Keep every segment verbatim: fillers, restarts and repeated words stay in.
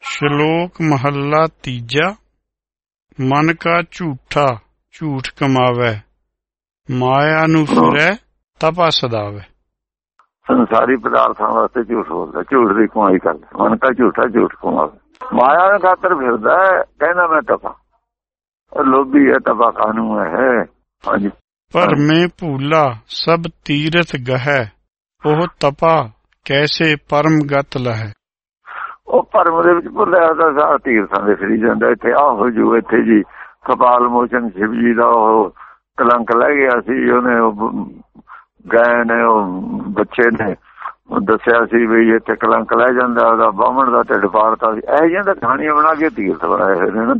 ਸ਼ਲੋਕ ਮਹੱਲਾ ਤੀਜਾ। ਮਨ ਕਾ ਝੂਠਾ ਝੂਠ ਕਮਾਵੈ, ਮਾਇਆ ਨੂੰ ਫਿਰੈ ਤਪਾ ਸਦਾਵੈ। ਸੰਸਾਰੀ ਪਦਾਰਥਾਂ ਵਾਸਤੇ ਝੂਠ ਬੋਲਦਾ, ਝੂਠ ਦੀ ਕਮਾਈ ਕਰਦਾ। ਮਨ ਕਾ ਝੂਠਾ ਝੂਠ ਕਮਾਵੇ, ਮਾਇਆ ਦੇ ਖਾਤਰ ਫਿਰਦਾ, ਕਹਿੰਦਾ ਮੈਂ ਤਪਾ। ਲੋਭੀ ਹੈ, ਤਪਾ ਕਾਨੂੰ ਹੈ। ਹਾਂਜੀ। ਭਰਮੇ ਭੂਲਾ ਸਭ ਤੀਰਥ ਗਹਿ, ਉਹ ਤਪਾ ਕੈਸੇ ਪਰਮ ਗਤ ਲਹੈ। ਉਹ ਭਰਮ ਦੇ ਵਿੱਚ ਭੁੱਲਿਆ ਤਾਂ ਸਾਰਾ ਤੀਰਥਾਂ ਦੇ ਫਿਰੀ ਜਾਂਦਾ। ਇੱਥੇ ਆਹ ਹੋ ਜੂ, ਇੱਥੇ ਜੀ ਕਪਾਲ ਮੋਚਨ ਸ਼ਿਵ ਜੀ ਦਾ ਉਹ ਕਲੰਕ ਲੈ ਗਿਆ ਸੀ। ਉਹਨੇ ਉਹ ਗਏ ਨੇ, ਉਹ ਬੱਚੇ ਨੇ ਦੱਸਿਆ ਸੀ ਵੀ ਇੱਥੇ ਕਲੰਕ ਲੈ ਜਾਂਦਾ, ਉਹਦਾ ਬਾਹਮਣ ਦਾ ਢਿੱਡ ਪਾੜਤਾ ਸੀ। ਇਹੋ ਜਿਹੀਆਂ ਤਾਂ ਕਹਾਣੀਆਂ ਬਣਾ ਕੇ ਤੀਰਥ ਬਣਾਏ ਹੋਏ ਨੇ ਨਾ।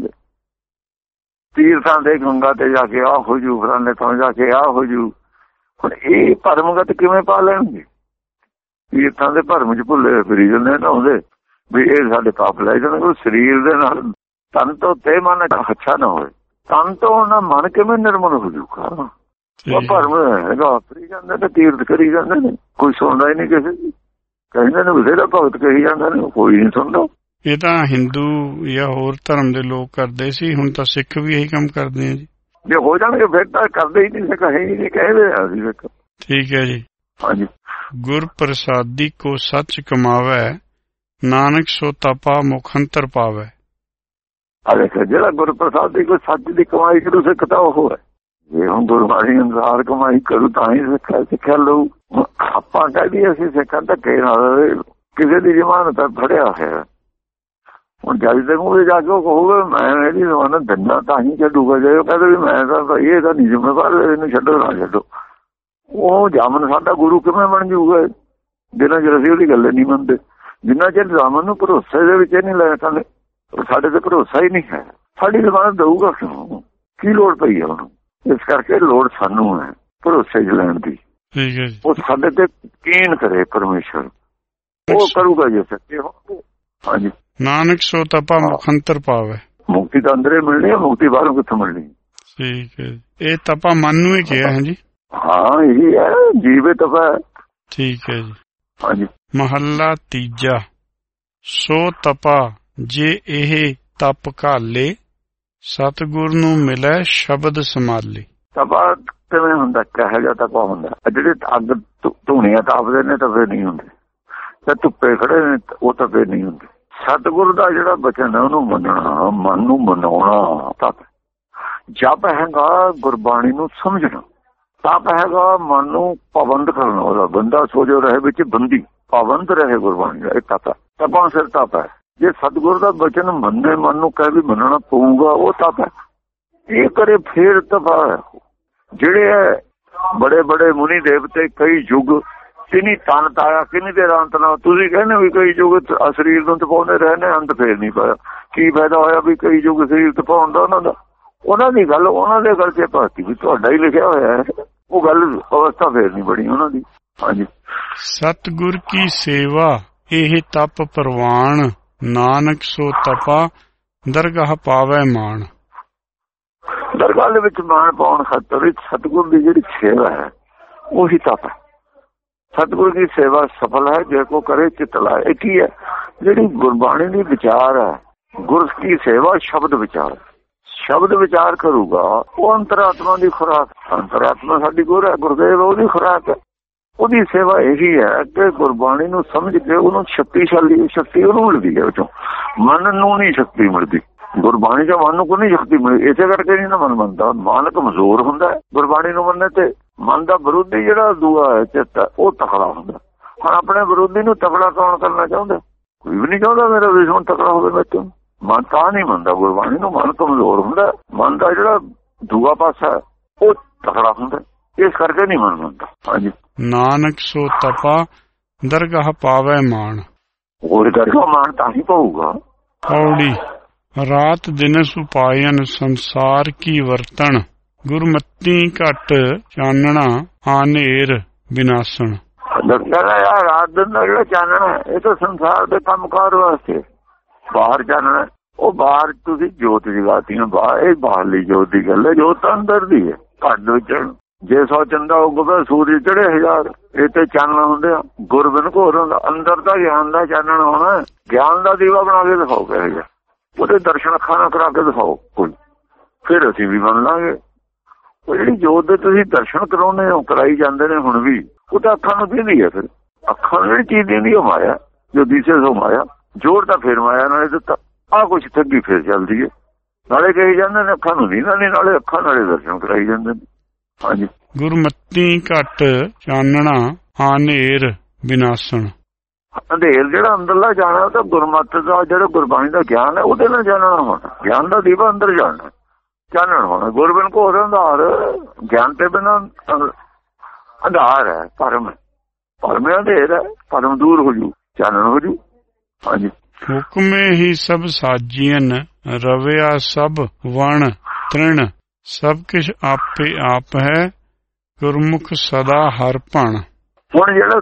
ਤੀਰਥਾਂ ਦੇ ਗੰਗਾ ਤੇ ਜਾ ਕੇ ਆਹ ਹੋ ਜੂ, ਫਲਾਣੇ ਤੋਂ ਜਾ ਕੇ ਆਹ ਹੋ ਜੂ। ਹੁਣ ਇਹ ਭਰਮਗਤ ਕਿਵੇਂ ਪਾ ਲੈਣਗੇ? ਤੀਰਥਾਂ ਦੇ ਭਰਮ ਚ ਭੁੱਲੇ ਫਿਰੀ ਜਾਂਦੇ ਨਾ ਉਹਦੇ ਵੀ ਇਹ ਸਾਡੇ ਪਾਪ ਲੈ ਜਾਣਗੇ। ਸਰੀਰ ਦੇ ਨਾਲ ਤਨ ਤੋਂ ਤੇ ਮਨ ਅੱਛਾ ਨਾ ਹੋਵੇ, ਤਨ ਤੋਂ ਉਹਨਾਂ ਮਨ ਕਿਵੇਂ ਨਿਰਮਲ ਹੋ ਜੂਗਾ? ਉਹ ਭਰਮ ਹੈਗਾ, ਫਿਰੀ ਜਾਂਦੇ ਨੇ, ਤੀਰਥ ਕਰੀ ਜਾਂਦੇ ਨੇ, ਕੋਈ ਸੁਣਦਾ ਹੀ ਨਹੀਂ ਕਿਸੇ ਦੀ। ਕਹਿੰਦੇ ਨੇ ਬਥੇਰਾ ਭਗਤ ਕਹੀ ਜਾਂਦੇ ਨੇ, ਕੋਈ ਨਹੀਂ ਸੁਣਦਾ। ਇਹ ਤਾਂ ਹਿੰਦੂ ਜਾਂ ਹੋਰ ਧਰਮ ਦੇ ਲੋਕ ਕਰਦੇ ਸੀ, ਹੁਣ ਤਾਂ ਸਿੱਖ ਵੀ ਇਹੀ ਕੰਮ ਕਰਦੇ ਆ ਜੀ। ਜੇ ਹੋ ਜਾਣਗੇ ਫਿਰ ਤਾਂ ਕਰਦੇ ਹੀ ਨਹੀਂ, ਸਿੱਖ ਹੈ ਹੀ ਨਹੀਂ, ਕਹਿੰਦੇ ਆ ਅਸੀਂ ਸਿੱਖ। ਠੀਕ ਹੈ ਜੀ। ਹਾਂਜੀ। ਗੁਰ ਪ੍ਰਸਾਦੀ ਕੋ ਸੱਚ ਕਮਾਵੈ, ਨਾਨਕ ਸੋ ਤਪਾ ਮੁਖੰਤਰ ਪਾਵੈ। ਆ ਦੇਖ, ਜਿਹੜਾ ਗੁਰ ਪ੍ਰਸਾਦੀ ਕੋਈ ਸੱਚ ਦੀ ਕਮਾਈ ਕਰੂ ਸਿੱਖ ਤਾਂ ਉਹ ਹੈ। ਜੇ ਹੁਣ ਗੁਰਬਾਣੀ ਅਨੁਸਾਰ ਕਮਾਈ ਕਰੂ ਤਾਂ ਹੀ ਸਿੱਖਿਆ ਸਿੱਖਿਆ ਲਊ। ਆਪਾਂ ਕਹਿੰਦੇ ਅਸੀਂ ਸਿੱਖਾਂ ਧੱਕੇ ਨਾਲ ਕਿਸੇ ਦੀ ਜ਼ਮਾਨਤ ਫੜਿਆ ਹੋਇਆ। ਹੁਣ ਜੱਜ ਦੇ ਮੂਹਰੇ ਜਾ ਕੇ ਉਹ ਕਹੂਗਾ ਮੈਂ ਇਹਦੀ ਜ਼ਮਾਨਤ ਦਿੰਦਾ ਤਾਂ ਹੀ ਛੱਡੂਗਾ। ਜੇ ਉਹ ਕਹਿੰਦੇ ਵੀ ਮੈਂ ਤਾਂ ਇਹ ਤਾਂ ਨਹੀਂ ਜ਼ਿੰਮੇਵਾਰ, ਇਹਨੂੰ ਛੱਡੋ ਨਾ ਛੱਡੋ। ਉਹ ਜਾਮਨ ਸਾਡਾ ਗੁਰੂ ਕਿਵੇਂ ਬਣ ਜੂਗਾ ਜਿੰਨਾ ਚਿਰ ਅਸੀਂ ਉਹਦੀ ਗੱਲ ਨਹੀਂ ਮੰਨਦੇ। ਜਿੰਨਾ ਚਿਰ ਜਾਮਨ ਨੂੰ ਭਰੋਸੇ ਦੇ ਵਿੱਚ ਨਹੀਂ ਲੈ ਸਕਦੇ, ਸਾਡੇ ਤੇ ਭਰੋਸਾ ਹੀ ਨਹੀਂ ਹੈ। ਸਾਡੀ ਜ਼ਮਾਨਤ ਦਊਗਾ ਕਿਉਂ? ਕੀ ਲੋੜ ਪਈ ਹੈ ਉਹਨੂੰ? ਇਸ ਕਰਕੇ ਲੋੜ ਸਾਨੂੰ ਹੈ ਭਰੋਸੇ ਚ ਲੈਣ ਦੀ। ਉਹ ਸਾਡੇ ਤੇ ਯਕੀਨ ਕਰੇ ਪਰਮੇਸ਼ਰ, ਉਹ ਕਰੂਗਾ ਜੇ ਸੱਚੇ ਹੋ। ਹਾਂਜੀ। ਨਾਨਕ ਸੋ ਤਪਾ ਮੁਖੰਤਰ ਪਾਵੇ। ਮੁਕਤੀ ਤਾਂ ਅੰਦਰੇ ਮਿਲਣੀ ਹੈ, ਮੁਕਤੀ ਬਾਹਰੋਂ ਕਿੱਥੋਂ ਮਿਲਣੀ? ਠੀਕ ਹੈ। ਇਹ ਤਪਾ ਮਨ ਨੂੰ ਹੀ ਕਿਹਾ ਹੈ ਜੀ। ਹਾਂ, ਇਹੀ ਹੈ, ਜੀਵੇ ਤਪਾ। ਠੀਕ ਹੈ ਜੀ। ਹਾਂਜੀ। ਮਹੱਲਾ ਤੀਜਾ। ਸੋ ਤਪਾ ਜੇ ਇਹ ਤਪ ਘਾਲੇ, ਸਤਿਗੁਰ ਨੂੰ ਮਿਲੇ ਸ਼ਬਦ ਸੰਭਾਲੇ। ਤਪਾ ਕਿਵੇਂ ਹੁੰਦਾ? ਕਿਹੋ ਜਿਹਾ ਤਪਾ ਹੁੰਦਾ? ਜਿਹੜੇ ਅੱਗ ਧੂਣੀਆਂ ਤਾਪਦੇ ਨੇ ਤਪੇ ਨਹੀਂ ਹੁੰਦੇ, ਤੇ ਧੁੱਪੇ ਖੜੇ ਨੇ ਉਹ ਤਪੇ ਨਹੀਂ ਹੁੰਦੇ। ਸਤਿਗੁਰ ਦਾ ਜਿਹੜਾ ਬਚਨ ਹੈ ਉਹਨੂੰ ਮੰਨਣਾ, ਮਨ ਨੂੰ ਮਨਾਉਣਾ ਤਪ। ਜਪ ਹੈਗਾ ਗੁਰਬਾਣੀ ਨੂੰ ਸਮਝਣਾ, ਤਪ ਹੈਗਾ ਮਨ ਨੂੰ ਪਾਬੰਦ ਕਰਨਾ। ਉਹਦਾ ਬੰਦਾ ਸੋਚੋ ਰਹੇ ਵਿੱਚ ਬੰਦੀ, ਪਾਬੰਦ ਰਹੇ ਗੁਰਬਾਣੀ ਦਾ, ਇਹ ਤਪ ਹੈ। ਤਪਾਂ ਸਿਰ ਤਪ ਹੈ। ਜੇ ਸਤਿਗੁਰ ਦਾ ਬਚਨ ਮੰਨੇ, ਮਨ ਨੂੰ ਕਹਿ ਵੀ ਮੰਨਣਾ ਪਊਗਾ, ਉਹ ਤਪ ਹੈ। ਇਹ ਕਰੇ ਫੇਰ ਤਪਾ ਹੈ। ਜਿਹੜੇ ਬੜੇ ਬੜੇ ਮੁਨੀ ਦੇਵਤੇ ਕਈ ਯੁੱਗ ਕਿੰਨੀ ਤਨ ਤਾਇਆ, ਕਿੰਨੀ ਦੇ ਅੰਤ ਨਾਲ ਤੁਸੀਂ ਕਹਿੰਦੇ ਵੀ ਕਈ ਯੁੱਗ ਸਰੀਰ ਨੂੰ ਤਪਾਉਂਦੇ ਰਹੇ ਨੇ, ਅੰਤ ਫੇਰ ਨਹੀਂ ਪਾਇਆ। ਕੀ ਫਾਇਦਾ ਹੋਇਆ ਵੀ ਕਈ ਯੁੱਗ ਸਰੀਰ ਤਪਾਉਣ ਦਾ? ਉਹਨਾਂ ਦਾ ਉਹਨਾਂ ਦੀ ਗੱਲ, ਉਹਨਾਂ ਦੇ ਗੱਲ ਚ ਭਾਤੀ ਵੀ ਤੁਹਾਡਾ ਹੀ ਲਿਖਿਆ ਹੋਇਆ ਹੈ, ਉਹ ਗੱਲ ਅਵਸਥਾ ਫੇਰ ਨਹੀਂ ਬਣੀ ਉਹਨਾਂ ਦੀ। ਹਾਂਜੀ। ਸਤਿਗੁਰ ਕੀ ਸੇਵਾ ਇਹ ਤਪ ਪ੍ਰਵਾਨ, ਨਾਨਕ ਸੋ ਤਪਾ ਦਰਗਾਹ ਪਾਵੈ ਮਾਣ। ਦਰਗਾਹ ਦੇ ਵਿੱਚ ਮਾਣ ਪਾਉਣ ਖਾਤਰ ਸਤਿਗੁਰ ਦੀ ਜਿਹੜੀ ਸੇਵਾ ਹੈ ਉਹੀ ਤਪ ਹੈ। ਸਤਿਗੁਰ ਦੀ ਸੇਵਾ ਸਫਲ ਹੈ ਜੇ ਕੋ ਕਰੇ ਚਿਤ ਲਾਏ। ਇਹ ਕੀ ਹੈ? ਜਿਹੜੀ ਗੁਰਬਾਣੀ ਦੀ ਵਿਚਾਰ ਹੈ, ਗੁਰ ਕੀ ਸੇਵਾ ਸ਼ਬਦ ਵਿਚਾਰ। ਸ਼ਬਦ ਵਿਚਾਰ ਕਰੂਗਾ ਉਹ ਅੰਤਰਾਤਮਾ ਦੀ ਖੁਰਾਕ। ਅੰਤਰਾਤਮਾ ਸਾਡੀ ਗੁਰ ਹੈ, ਗੁਰਦੇਵ ਉਹਦੀ ਖੁਰਾਕ ਹੈ। ਉਹਦੀ ਸੇਵਾ ਇਹੀ ਹੈ ਕਿ ਗੁਰਬਾਣੀ ਨੂੰ ਸਮਝ ਕੇ ਉਹਨੂੰ ਸ਼ਕਤੀਸ਼ਾਲੀ ਸ਼ਕਤੀ ਉਹਨੂੰ ਮਿਲਦੀ ਹੈ। ਵਿੱਚੋਂ ਮਨ ਨੂੰ ਨਹੀਂ ਸ਼ਕਤੀ ਮਿਲਦੀ, ਗੁਰਬਾਣੀ ਚ ਮਨ ਨੂੰ ਕੋਈ ਨਹੀਂ ਸ਼ਕਤੀ ਮਿਲਦੀ। ਇਸੇ ਕਰਕੇ ਨਹੀਂ ਨਾ ਮਨ ਮੰਨਦਾ। ਮਨ ਕਮਜ਼ੋਰ ਹੁੰਦਾ ਗੁਰਬਾਣੀ ਨੂੰ ਮੰਨੇ ਤੇ ਮਨ ਦਾ ਵਿਰੋਧੀ ਜਿਹੜਾ ਦੂਆ ਹੈ ਚਿੱਤ, ਉਹ ਤਕੜਾ ਹੁੰਦਾ। ਹੁਣ ਆਪਣੇ ਵਿਰੋਧੀ ਨੂੰ ਤਕੜਾ ਕੌਣ ਕਰਨਾ ਚਾਹੁੰਦਾ? ਕੋਈ ਵੀ ਨਹੀਂ ਚਾਹੁੰਦਾ ਮੇਰਾ ਦੁਸ਼ਮਣ ਤਕੜਾ ਹੋਵੇ ਮੇਰੇ ਤੋਂ। ਮਨ ਤਾਂ ਨਹੀਂ ਮੰਨਦਾ ਗੁਰਬਾਣੀ ਨੂੰ, ਮਨ ਕਮਜ਼ੋਰ ਹੁੰਦਾ। ਮਨ ਦਾ ਜਿਹੜਾ ਦੂਆ ਪਾਸਾ ਉਹ ਤਕੜਾ ਹੁੰਦਾ, ਇਸ ਕਰਕੇ ਨਹੀਂ ਮਨ ਮੰਨਦਾ। ਹਾਂਜੀ। ਨਾਨਕ ਸੋ ਤਪਾ ਦਰਗਾਹ ਪਾਵੈ ਮਾਣ। ਹੋਰ ਦਰਗਾਹ ਮਾਣ ਤਾਂ ਹੀ ਪਊਗਾ। ਪੌੜੀ। ਰਾਤ ਦਿਨ ਸੁਪਾਇਨ ਸੰਸਾਰ ਕੀ ਵਰਤਣ, ਗੁਰਮਤੀ ਘਟ ਚਾਨਣਾ ਆਨੇਰ ਵਿਨਾਸ਼ਣ। ਰਾਤ ਦਿਨ ਦਾ ਜਿਹੜਾ ਚਾਨਣਾ ਇਹ ਤਾਂ ਸੰਸਾਰ ਦੇ ਕੰਮਕਾਰ ਵਾਸਤੇ। ਬਾਹਰ ਚਾਨਣਾ, ਉਹ ਬਾਹਰ ਤੁਸੀਂ ਜੋਤ ਜਗਾਤੀ ਹੈ, ਬਾਹਰ ਇਹ ਬਾਹਰਲੀ ਜੋਤ ਦੀ ਗੱਲ ਹੈ। ਜੋਤ ਤਾਂ ਅੰਦਰ ਦੀ ਹੈ, ਘੱਟ ਵਿੱਚ ਜੇ ਸੌ ਚੰਦਾ ਉਗਵੇ ਸੂਰਜ ਚੜੇ ਹਜ਼ਾਰ, ਇਹ ਤੇ ਚਾਨਣ ਹੁੰਦੇ ਆ। ਗੁਰ ਬਿਨ ਘੋਰ ਹੁੰਦਾ, ਅੰਦਰ ਦਾ ਗਿਆਨ ਦਾ ਚਾਨਣ ਹੋਣਾ। ਗਿਆਨ ਦਾ ਦੀਵਾ ਬਣਾ ਕੇ ਦਿਖਾਓ ਕਿਹੋ ਜਿਹਾ, ਉਹਦੇ ਦਰਸ਼ਨ ਅੱਖਾਂ ਨਾਲ ਕਰਾ ਕੇ ਦਿਖਾਓ ਕੋਈ, ਫਿਰ ਅਸੀਂ ਵੀ ਮੰਨ ਲਾਂਗੇ। ਉਹ ਜਿਹੜੀ ਜੋਤ ਦੇ ਤੁਸੀਂ ਦਰਸ਼ਨ ਕਰਾਉਣੇ ਹੋ, ਕਰਾਈ ਜਾਂਦੇ ਨੇ ਹੁਣ ਵੀ, ਉਹ ਤਾਂ ਅੱਖਾਂ ਨੂੰ ਦਿੰਦੀ ਹੈ। ਫਿਰ ਅੱਖਾਂ ਨੂੰ ਜਿਹੜੀ ਚੀਜ਼ ਦਿੰਦੀ ਉਹ ਮਾਇਆ, ਜੋ ਦਿਸੇ ਸੋ ਮਾਇਆ। ਜੋਰ ਤਾਂ ਫਿਰ ਮਾਇਆ ਨਾਲੇ ਦਿੱਤਾ, ਆਹ ਕੁਛ ਠੱਗੀ ਫਿਰ ਚੱਲਦੀ ਹੈ। ਨਾਲੇ ਕਹੀ ਜਾਂਦੇ ਨੇ ਅੱਖਾਂ ਨੂੰ ਨਹੀਂ, ਨਾਲੇ ਨਾਲੇ ਅੱਖਾਂ ਨਾਲੇ ਦਰਸ਼ਨ ਕਰਾਈ ਜਾਂਦੇ ਨੇ। ਹਾਂਜੀ, ਗੁਰਮਤੀ ਘਟ ਚਾਨਣਾ ਆਨੇਰ ਵਿਨਾਸ਼ਣ। ਅੰਧੇਰ ਜਿਹੜਾ ਅੰਦਰਲਾ ਜਾਣਾ, ਤਾਂ ਗੁਰਮਤਿ ਦਾ ਜਿਹੜਾ ਗੁਰਬਾਣੀ ਦਾ ਗਿਆਨ ਹੈ ਉਹਦੇ ਨਾਲ ਜਾਣਨਾ ਹੋਣਾ। ਗਿਆਨ ਦਾ ਦੀਵਾ ਅੰਦਰ ਜਾਣਾ, ਚਾਨਣ ਹੋਣਾ। ਗੁਰ ਬਿਨ ਘੋਰ ਅੰਧਾਰ, ਗਿਆਨ ਤੇ ਬਿਨਾਂ ਅੰਧਾਰ ਹੈ, ਭਰਮ ਹੈ। ਭਰਮ ਅੰਧੇਰ ਹੈ, ਭਰਮ ਦੂਰ ਹੋ ਜੂ, ਚਾਨਣ ਹੋ ਜੂ। ਹਾਂਜੀ, ਹੁਕਮੇ ਹੀ ਸਭ ਸਾਜੀਨ ਰਵਿਆ ਸਭ ਵਣ ਤ੍ਰਿਣ, ਸਭ ਕਿਛ ਆਪੇ ਆਪ ਹੈ ਗੁਰਮੁਖ ਸਦਾ ਹਰ ਭਣ। ਹੁਣ ਜਿਹੜਾ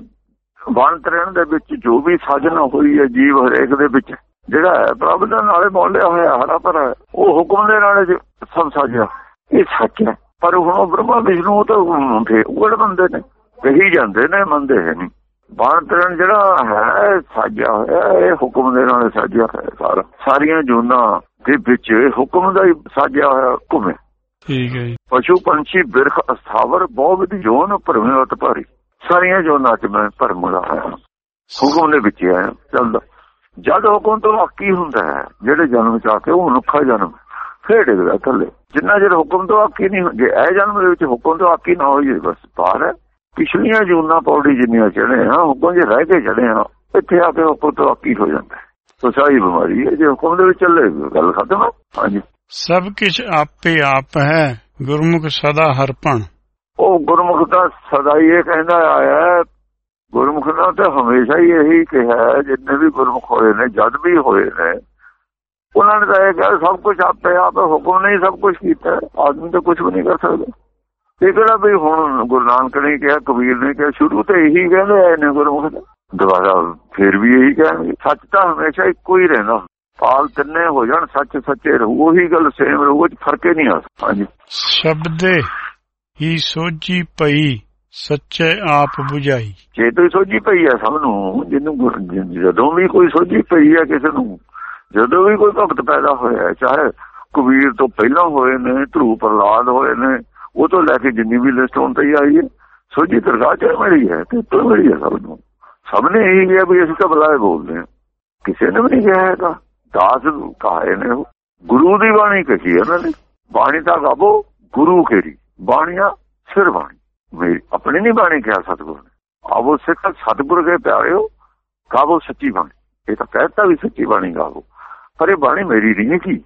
ਵਣ ਤ੍ਰਿਣ ਦੇ ਵਿੱਚ ਜੋ ਵੀ ਸਾਜਣਾ ਹੋਈ ਹੈ, ਜੀਵ ਹਰੇਕ ਦੇ ਵਿੱਚ ਜਿਹੜਾ ਹੈ ਪ੍ਰਭ ਦਾ ਨਾਲੇ ਬੋਲਿਆ ਹੋਇਆ ਹਰਾ ਭਰਾ, ਉਹ ਹੁਕਮ ਦੇ ਨਾਲ ਸਭ ਸਾਜਿਆ, ਇਹ ਸੱਚ ਹੈ। ਪਰ ਹੁਣ ਉਹ ਬ੍ਰਹਮਾ ਵਿਸ਼ਨੂੰ ਤਾਂ ਉਗੜ ਬੰਦੇ ਨੇ, ਕਹੀ ਜਾਂਦੇ ਨੇ, ਮੰਨਦੇ ਹੈ ਨਹੀਂ। ਵਣ ਤ੍ਰਿਣ ਜਿਹੜਾ ਹੈ ਸਾਜਿਆ ਹੋਇਆ, ਇਹ ਹੁਕਮ ਦੇ ਨਾਲ ਸਾਜਿਆ ਹੋਇਆ। ਸਾਰਾ ਸਾਰੀਆਂ ਜੂਨਾਂ ਦੇ ਵਿੱਚ ਹੁਕਮ ਦਾ ਹੀ ਸਾਜਿਆ ਹੋਇਆ ਹੁਕਮ ਹੈ। ਠੀਕ ਹੈ ਜੀ। ਪਸ਼ੂ ਪੰਛੀ ਬਿਰਖ ਅਸਥਾਵਰ ਬਹੁਤ ਜੋਨ ਭਰਮਿਓਤ ਭਾਰੀ, ਸਾਰੀਆਂ ਜੋਨਾਂ ਚ ਮੈਂ ਭਰਮ ਲਾਇਆ, ਹੁਕਮ ਦੇ ਵਿੱਚ ਆਇਆ ਚੱਲਦਾ। ਜਦ ਹੁਕਮ ਤੋਂ ਆਕੀ ਹੁੰਦਾ ਹੈ, ਜਿਹੜੇ ਜਨਮ ਚ ਆ ਕੇ ਉਹ ਮਨੁੱਖਾ ਜਨਮ ਫੇਰ ਡਿੱਗਦਾ ਥੱਲੇ। ਜਿੰਨਾ ਚਿਰ ਹੁਕਮ ਤੋਂ ਆਕੀ ਨਹੀਂ, ਜੇ ਇਹ ਜਨਮ ਦੇ ਵਿੱਚ ਹੁਕਮ ਤੋਂ ਆਕੀ ਨਾ ਹੋਈ, ਬਸ ਪਾਰ ਹੈ। ਪਿਛਲੀਆਂ ਜੂਨਾਂ ਪੌੜੀ ਜਿੰਨੀਆਂ ਚੜੇ ਆ, ਹੁਕਮ ਜੇ ਰਹਿ ਕੇ ਚੜੇ ਆ, ਇੱਥੇ ਆ ਕੇ ਹੁਕਮ ਤੋਂ ਆਕੀ ਹੋ ਜਾਂਦਾ। ਸੋ ਸਾਰੀ ਬਿਮਾਰੀ ਹੈ, ਜੇ ਹੁਕਮ ਦੇ ਵਿੱਚ ਚੱਲੇ ਗੱਲ ਖਤਮ ਹੈ। ਹਾਂਜੀ, ਸਭ ਕੁਛ ਆਪੇ ਆਪ ਹੈ ਗੁਰਮੁਖ ਸਦਾ ਹਰ ਭਣ। ਉਹ ਗੁਰਮੁਖ ਦਾ ਸਦਾ ਹੀ ਇਹ ਕਹਿੰਦਾ ਆਇਆ, ਗੁਰਮੁਖ ਨੇ ਤਾਂ ਹਮੇਸ਼ਾ ਹੀ ਇਹੀ ਕਿਹਾ, ਜਿੰਨੇ ਵੀ ਗੁਰਮੁਖ ਹੋਏ ਨੇ, ਜਦ ਵੀ ਹੋਏ ਨੇ, ਉਹਨਾਂ ਨੇ ਤਾਂ ਇਹ ਕਿਹਾ ਸਭ ਕੁਛ ਆਪੇ ਆਪ, ਹੁਕਮ ਨੇ ਸਭ ਕੁਛ ਕੀਤਾ, ਆਦਮੀ ਤਾਂ ਕੁਛ ਵੀ ਨਹੀਂ ਕਰ ਸਕਦਾ। ਇਹ ਕਿਹੜਾ ਵੀ ਹੁਣ ਗੁਰੂ ਨਾਨਕ ਨੇ ਕਿਹਾ, ਕਬੀਰ ਨੇ ਕਿਹਾ, ਸ਼ੁਰੂ ਤੋਂ ਇਹੀ ਕਹਿੰਦੇ ਆਏ ਨੇ ਗੁਰਮੁਖ ਦਾ, ਦੁਬਾਰਾ ਫਿਰ ਵੀ ਇਹੀ ਕਹਿਣਗੇ। ਸੱਚ ਤਾਂ ਹਮੇਸ਼ਾ ਇੱਕੋ ਹੀ ਰਹਿੰਦਾ, ਪਾਲ ਤਿੰਨੇ ਹੋ ਜਾਣ, ਸੱਚ ਸੱਚੇ ਰਹੂ, ਉਹੀ ਗੱਲ ਸੇਮ ਰਹੂ, ਫਰਕ ਹੀ ਨਹੀਂ ਆ। ਹਾਂਜੀ, ਸ਼ਬਦੇ ਹੀ ਸੋਝੀ ਪਈ ਸੱਚੇ ਆਪ ਬੁਝਾਈ। ਜੇ ਕੋਈ ਸੋਝੀ ਪਈ ਹੈ ਸਭ ਨੂੰ, ਜਿਹਨੂੰ ਜਦੋਂ ਵੀ ਕੋਈ ਸੋਝੀ ਪਈ ਹੈ ਕਿਸੇ ਨੂੰ, ਜਦੋਂ ਵੀ ਕੋਈ ਭਗਤ ਪੈਦਾ ਹੋਇਆ, ਚਾਹੇ ਕਬੀਰ ਤੋਂ ਪਹਿਲਾਂ ਹੋਏ ਨੇ, ਧਰੂ ਪ੍ਰਹਲਾਦ ਹੋਏ ਨੇ, ਉਹ ਤੋਂ ਲੈ ਕੇ ਜਿੰਨੀ ਵੀ ਲਿਸਟ ਹੁਣ ਤੱਕ ਆਈ ਹੈ, ਸੋਝੀ ਦਰਗਾਹ ਚ ਮਿਲੀ ਹੈ ਤੇ ਤੋਂ ਮਿਲੀ ਹੈ ਸਭ ਨੂੰ। ਸਭ ਨੇ ਇਹੀ ਕਿਹਾ ਵੀ ਅਸੀਂ ਤਾਂ ਬੁਲਾਏ ਬੋਲਦੇ ਹਾਂ, ਕਿਸੇ ਨੇ ਵੀ ਨਹੀਂ ਕਿਹਾ ਹੈਗਾ। ਦਾਸ ਕਹਾਏ ਨੇ, ਉਹ ਗੁਰੂ ਦੀ ਬਾਣੀ ਕਹੀ ਉਹਨਾਂ ਨੇ, ਬਾਣੀ ਤਾਂ ਗਾਵੋ ਗੁਰੂ ਕੇਰੀ, ਬਾਣੀਆਂ ਸਿਰ ਬਾਣੀ ਮੇਰੀ, ਆਪਣੀ ਨਹੀਂ ਬਾਣੀ ਕਿਹਾ ਸਤਿਗੁਰੂ ਨੇ। ਆਵੋ ਸਿੱਖ ਸਤਿਗੁਰ ਕੇ ਪਿਆਰਿਓ, ਗਾਵੋ ਸੱਚੀ ਬਾਣੀ। ਇਹ ਤਾਂ ਕਹਿਤਾ ਵੀ ਸੱਚੀ ਬਾਣੀ ਗਾਵੋ, ਪਰ ਇਹ ਬਾਣੀ ਮੇਰੀ ਨਹੀਂ ਕੀ,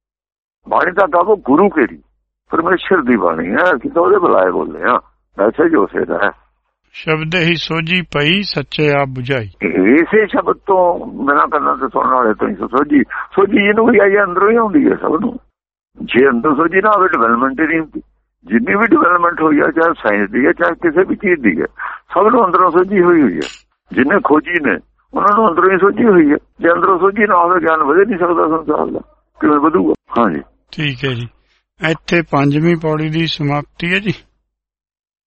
ਬਾਣੀ ਤਾਂ ਗਾਵੋ ਗੁਰੂ ਕੇਰੀ, ਪਰਮੇਸ਼ਰ ਦੀ ਬਾਣੀ ਹੈ। ਅਸੀਂ ਤਾਂ ਉਹਦੇ ਬੁਲਾਏ ਬੋਲਦੇ ਹਾਂ, ਵੈਸੇ ਜੋ ਉਸੇ ਦਾ ਹੈ। ਸ਼ਬਦ ਹੀ ਸੋਝੀ ਪਈ ਸੱਚੇ ਆਪ ਬੁਝਾਈ। ਇਸੇ ਸ਼ਬਦ ਤੋਂ ਬਿਨਾਂ ਕਰਨਾ ਤੇ ਸੁਣਨ ਵਾਲੇ ਤੋਂ ਹੀ ਸੋਝੀ, ਸੋਝੀ ਜਿਹਨੂੰ ਵੀ ਆਈ ਅੰਦਰੋਂ ਹੀ ਆਉਂਦੀ ਹੈ ਸਭ ਨੂੰ। ਜੇ ਅੰਦਰ ਸੋਝੀ ਨਾ ਹੋਵੇ, ਡਿਵੈਲਪਮੈਂਟ ਹੀ ਨਹੀਂ ਹੁੰਦੀ। ਜਿੰਨੀ ਵੀ ਡਿਵੈਲਪਮੈਂਟ ਹੋਈ ਹੈ, ਚਾਹੇ ਸਾਇੰਸ ਦੀ ਹੈ, ਚਾਹੇ ਕਿਸੇ ਵੀ ਚੀਜ਼ ਦੀ ਹੈ, ਸਭ ਨੂੰ ਅੰਦਰੋਂ ਸੋਝੀ ਹੋਈ ਹੋਈ ਹੈ। ਜਿਹਨੇ ਖੋਜੀ ਨੇ ਉਹਨਾਂ ਨੂੰ ਅੰਦਰੋਂ ਹੀ ਸੋਝੀ ਹੋਈ ਹੈ। ਜੇ ਅੰਦਰੋਂ ਸੋਝੀ ਨਾ ਹੋਵੇ, ਗਿਆਨ ਵਧੇ ਨਹੀਂ ਸਕਦਾ ਸੰਸਾਰ ਦਾ, ਕਿਵੇਂ ਵਧੂਗਾ। ਹਾਂਜੀ, ਠੀਕ ਹੈ ਜੀ। ਇੱਥੇ ਪੰਜਵੀਂ ਪੌੜੀ ਦੀ ਸਮਾਪਤੀ ਹੈ ਜੀ।